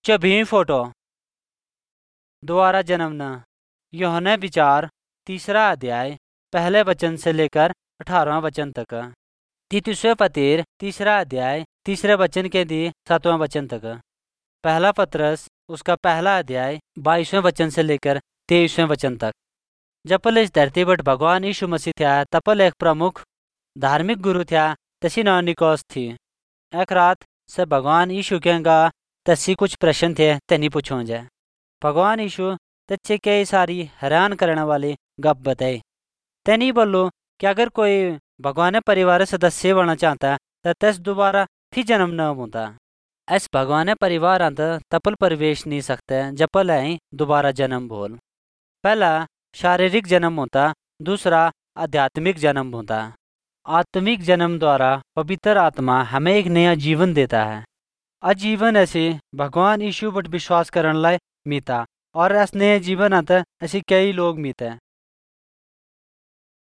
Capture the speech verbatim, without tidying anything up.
चौबीसवीं photo दोबारा जन्मना। यूहन्ना विचार तीसरा अध्याय पहले वचन से लेकर अठारहवां वचन तक। तीतुसवे पत्र तीसरा अध्याय तीसरे वचन के दी सातवां वचन तक। पहला पत्रस उसका पहला अध्याय बाईसवें वचन से लेकर तेईसवें वचन तक। जपल इस धरती पर भगवान यीशु मसीह था तपल एक प्रमुख धार्मिक गुरु था तसी नाम निकोस थी। एक रात से भगवान यीशु के गा तसी कुछ प्रश्न थे तनी पूछो जाए। भगवान यीशु तच्चे कई सारी हैरान करने वाली गप बताई। तनी बोलो कि अगर कोई भगवान परिवार सदस्य बनना चाहता तो तस दोबारा फिर जन्म न होता। इस भगवान परिवार अंत तपल प्रवेश नहीं सकते जपल है दोबारा जन्म बोल। पहला शारीरिक जन्म होता, दूसरा आध्यात्मिक जन्म होता। आत्मिक जन्म द्वारा पवित्र आत्मा हमें एक नया जीवन देता है। आजीवन ऐसे भगवान यीशु पर विश्वास करने लाए मीता और इस नए जीवन अंत ऐसे कई लोग मीते।